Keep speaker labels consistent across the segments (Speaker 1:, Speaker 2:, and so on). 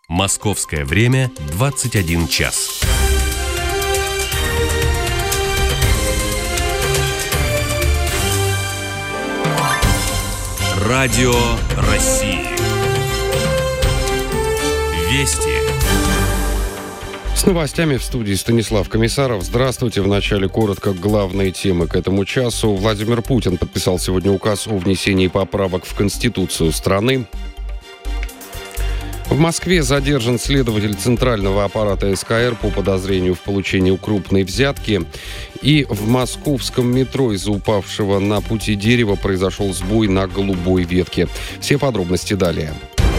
Speaker 1: Московское время 21 час. Радио России. Вести.
Speaker 2: С новостями в студии Станислав Комиссаров. Здравствуйте. Вначале коротко главные темы к этому часу. Владимир Путин подписал сегодня указ о внесении поправок в Конституцию страны. В Москве задержан следователь Центрального аппарата СКР по подозрению в получении крупной взятки. И в московском метро из-за упавшего на пути дерева произошел сбой на голубой ветке. Все подробности далее.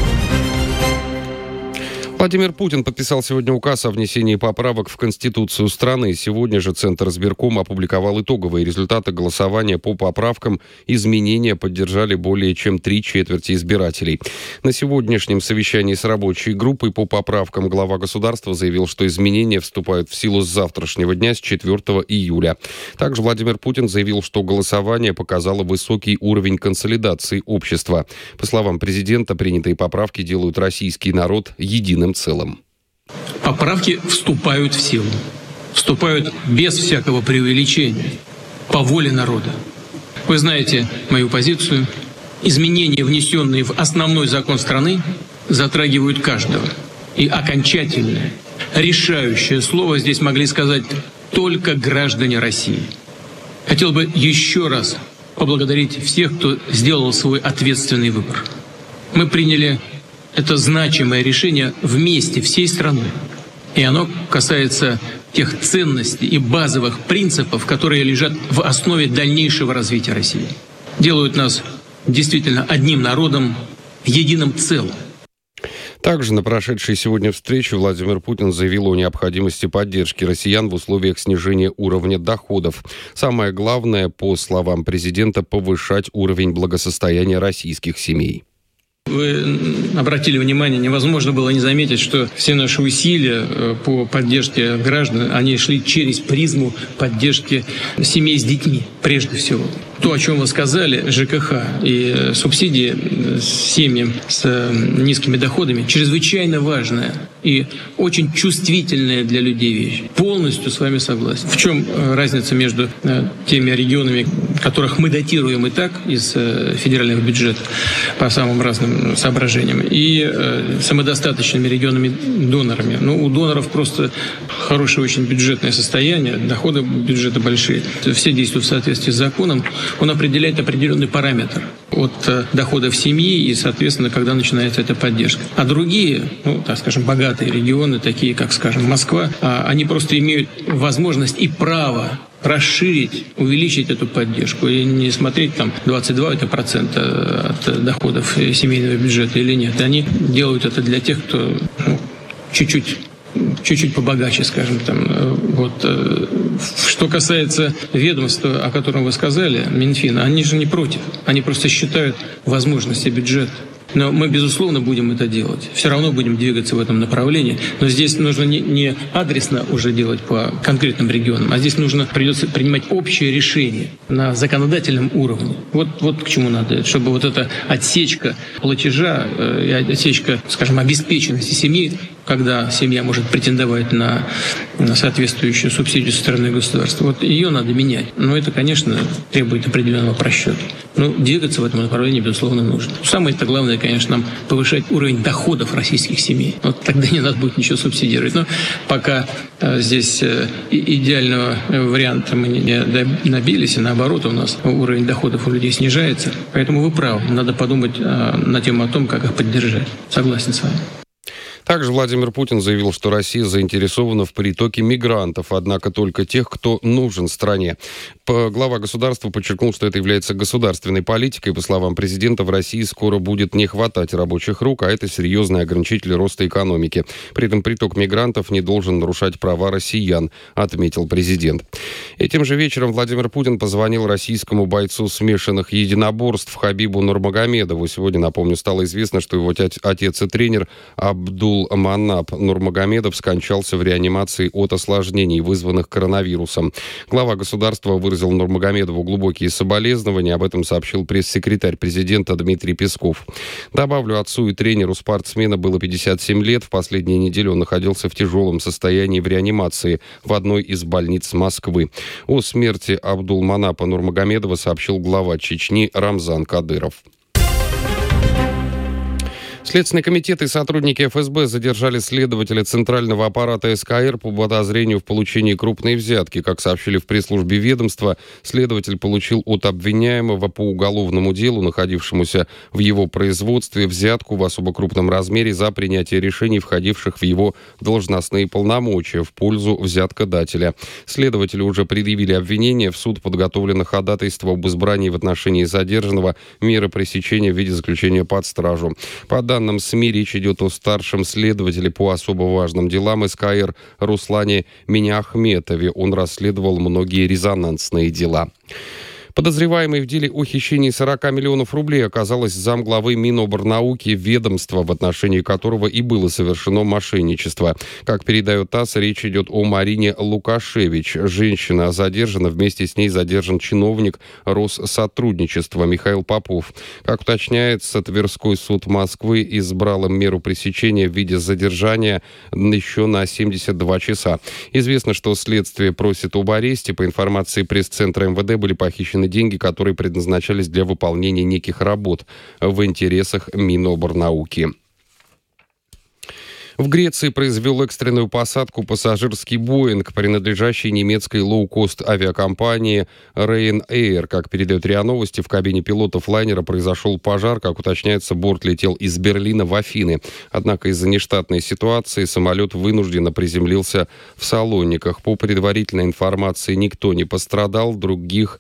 Speaker 2: Владимир Путин подписал сегодня указ о внесении поправок в Конституцию страны. Сегодня же Центр избирком опубликовал итоговые результаты голосования по поправкам. Изменения поддержали более чем 3/4 избирателей. На сегодняшнем совещании с рабочей группой по поправкам глава государства заявил, что изменения вступают в силу с завтрашнего дня, с 4 июля. Также Владимир Путин заявил, что голосование показало высокий уровень консолидации общества. По словам президента, принятые поправки делают российский народ единым целым.
Speaker 3: Поправки вступают в силу. Вступают без всякого преувеличения, по воле народа. Вы знаете мою позицию. Изменения, внесенные в основной закон страны, затрагивают каждого. И окончательное, решающее слово здесь могли сказать только граждане России. Хотел бы еще раз поблагодарить всех, кто сделал свой ответственный выбор. Мы приняли это значимое решение вместе, всей страной. И оно касается тех ценностей и базовых принципов, которые лежат в основе дальнейшего развития России. Делают нас действительно одним народом, единым целым.
Speaker 2: Также на прошедшей сегодня встрече Владимир Путин заявил о необходимости поддержки россиян в условиях снижения уровня доходов. Самое главное, по словам президента, повышать уровень благосостояния российских семей.
Speaker 3: Вы обратили внимание, невозможно было не заметить, что все наши усилия по поддержке граждан, они шли через призму поддержки семей с детьми, прежде всего. То, о чем вы сказали, ЖКХ и субсидии семьям с низкими доходами, чрезвычайно важная и очень чувствительная для людей вещь. Полностью с вами согласен. В чем разница между теми регионами, которых мы датируем и так из федерального бюджета по самым разным соображениям, и самодостаточными регионами-донорами? У доноров просто хорошее очень бюджетное состояние, доходы бюджета большие. Все действуют в соответствии с законом. Он определяет определенный параметр от доходов семьи и, соответственно, когда начинается эта поддержка. А другие, богатые регионы, такие как, Москва, они просто имеют возможность и право расширить, увеличить эту поддержку и не смотреть 22% от доходов семейного бюджета или нет. Они делают это для тех, кто чуть-чуть побогаче, Что касается ведомства, о котором вы сказали, Минфина, они же не против. Они просто считают возможности бюджета. Но мы, безусловно, будем это делать. Все равно будем двигаться в этом направлении. Но здесь нужно не адресно уже делать по конкретным регионам, а здесь придется принимать общее решение на законодательном уровне. Вот к чему надо. Чтобы эта отсечка платежа и отсечка, обеспеченности семьи, когда семья может претендовать на соответствующую субсидию со стороны государства, ее надо менять. Но это, конечно, требует определенного просчета. Но двигаться в этом направлении, безусловно, нужно. Самое-то главное, конечно, нам повышать уровень доходов российских семей. Тогда не надо будет ничего субсидировать. Но пока здесь идеального варианта мы не добились, и наоборот, у нас уровень доходов у людей снижается. Поэтому вы правы, надо подумать на тему о том, как их поддержать. Согласен с вами.
Speaker 2: Также Владимир Путин заявил, что Россия заинтересована в притоке мигрантов, однако только тех, кто нужен стране. Глава государства подчеркнул, что это является государственной политикой. По словам президента, в России скоро будет не хватать рабочих рук, а это серьезный ограничитель роста экономики. При этом приток мигрантов не должен нарушать права россиян, отметил президент. Этим же вечером Владимир Путин позвонил российскому бойцу смешанных единоборств Хабибу Нурмагомедову. Сегодня, напомню, стало известно, что его отец и тренер Абдулманап Нурмагомедов скончался в реанимации от осложнений, вызванных коронавирусом. Глава государства выразил выразил Нурмагомедову глубокие соболезнования. Об этом сообщил пресс-секретарь президента Дмитрий Песков. Добавлю, отцу и тренеру спортсмена было 57 лет. В последние недели он находился в тяжелом состоянии в реанимации в одной из больниц Москвы. О смерти Абдулманапа Нурмагомедова сообщил глава Чечни Рамзан Кадыров. Следственный комитет и сотрудники ФСБ задержали следователя Центрального аппарата СКР по подозрению в получении крупной взятки. Как сообщили в пресс-службе ведомства, следователь получил от обвиняемого по уголовному делу, находившемуся в его производстве, взятку в особо крупном размере за принятие решений, входивших в его должностные полномочия, в пользу взяткодателя. Следователю уже предъявили обвинение. В суд подготовлено ходатайство об избрании в отношении задержанного меры пресечения в виде заключения под стражу. По данным СМИ, речь идет о старшем следователе по особо важным делам СКР Руслане Миняхметове. Он расследовал многие резонансные дела. Подозреваемый в деле о хищении 40 миллионов рублей оказалась замглавы Миноборнауки, ведомства, в отношении которого и было совершено мошенничество. Как передает ТАСС, речь идет о Марине Лукашевич. Женщина задержана, вместе с ней задержан чиновник Россотрудничества Михаил Попов. Как уточняется, Тверской суд Москвы избрал им меру пресечения в виде задержания еще на 72 часа. Известно, что следствие просит об аресте. По информации пресс-центра МВД, были похищены деньги, которые предназначались для выполнения неких работ в интересах Миноборнауки. В Греции произвел экстренную посадку пассажирский «Боинг», принадлежащий немецкой лоукост авиакомпании Ryanair. Как передает РИА Новости, в кабине пилотов лайнера произошел пожар. Как уточняется, борт летел из Берлина в Афины. Однако из-за нештатной ситуации самолет вынужденно приземлился в Салониках. По предварительной информации, никто не пострадал, других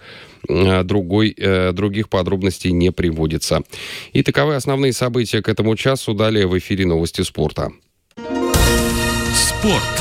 Speaker 2: подробностей не приводится. И таковы основные события к этому часу. Далее в эфире новости спорта.
Speaker 1: Спорт.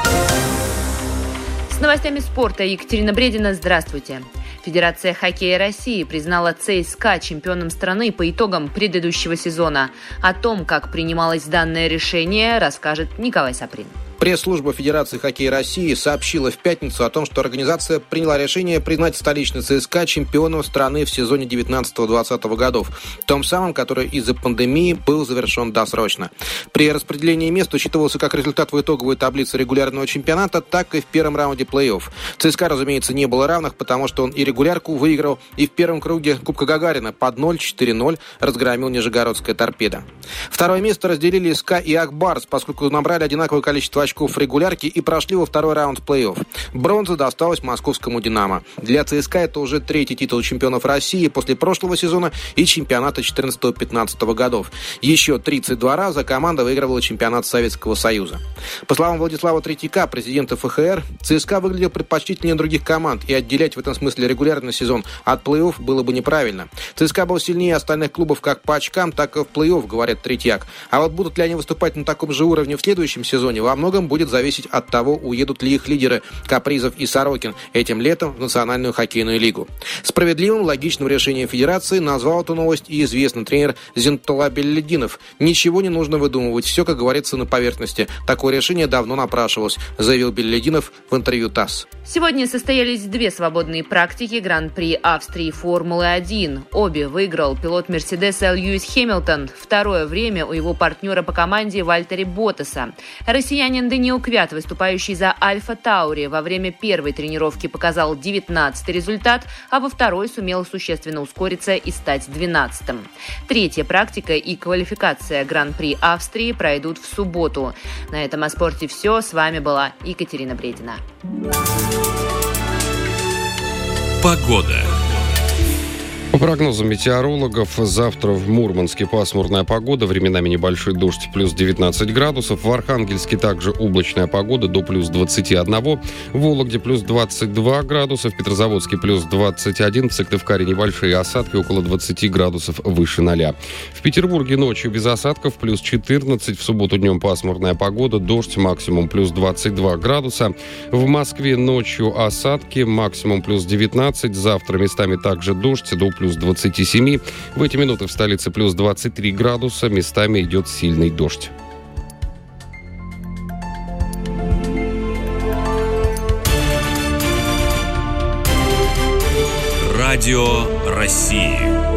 Speaker 4: С новостями спорта Екатерина Бредина. Здравствуйте. Федерация хоккея России признала ЦСКА чемпионом страны по итогам предыдущего сезона. О том, как принималось данное решение, расскажет Николай Саприн.
Speaker 5: Пресс-служба Федерации хоккея России сообщила в пятницу о том, что организация приняла решение признать столичный ЦСКА чемпионом страны в сезоне 19-20 годов, том самом, который из-за пандемии был завершен досрочно. При распределении мест учитывался как результат в итоговой таблице регулярного чемпионата, так и в первом раунде плей-офф. ЦСКА, разумеется, не было равных, потому что он и регулярку выиграл, и в первом круге Кубка Гагарина под 0-4-0 разгромил Нижегородская «Торпедо». Второе место разделили СКА и Акбарс, поскольку набрали одинаковое количество очков в регулярке и прошли во второй раунд плей-офф. Бронза досталась московскому «Динамо». Для ЦСКА это уже третий титул чемпионов России после прошлого сезона и чемпионата 14-15 годов. Еще 32 раза команда выигрывала чемпионат Советского Союза. По словам Владислава Третьяка, президента ФХР, ЦСКА выглядел предпочтительнее других команд, и отделять в этом смысле регулярный сезон от плей-офф было бы неправильно. ЦСКА был сильнее остальных клубов как по очкам, так и в плей-офф, говорит Третьяк. А вот будут ли они выступать на таком же уровне в следующем сезоне, во многом будет зависеть от того, уедут ли их лидеры Капризов и Сорокин этим летом в Национальную хоккейную лигу. Справедливым, логичным решением Федерации назвал эту новость и известный тренер Зинтула Беллидинов. Ничего не нужно выдумывать, все, как говорится, на поверхности. Такое решение давно напрашивалось, заявил Беллидинов в интервью ТАСС.
Speaker 4: Сегодня состоялись две свободные практики Гран-при Австрии Формулы-1. Обе выиграл пилот Мерседеса Льюис Хэмилтон. Второе время у его партнера по команде Вальтери Боттаса. Россиянин Даниил Квят, выступающий за Альфа Таури, во время первой тренировки показал 19-й результат, а во второй сумел существенно ускориться и стать 12-м. Третья практика и квалификация Гран-при Австрии пройдут в субботу. На этом о спорте все. С вами была Екатерина Бредина.
Speaker 1: Погода.
Speaker 2: По прогнозам метеорологов, завтра в Мурманске пасмурная погода, временами небольшой дождь, плюс 19 градусов. В Архангельске также облачная погода, до плюс 21. В Вологде плюс 22 градуса, в Петрозаводске плюс 21. В Сыктывкаре небольшие осадки, около 20 градусов выше 0. В Петербурге ночью без осадков, плюс 14. В субботу днем пасмурная погода, дождь, максимум плюс 22 градуса. В Москве ночью осадки, максимум плюс 19. Завтра местами также дождь, до плюс 27. В эти минуты в столице плюс 23 градуса. Местами идет сильный дождь.
Speaker 1: Радио России.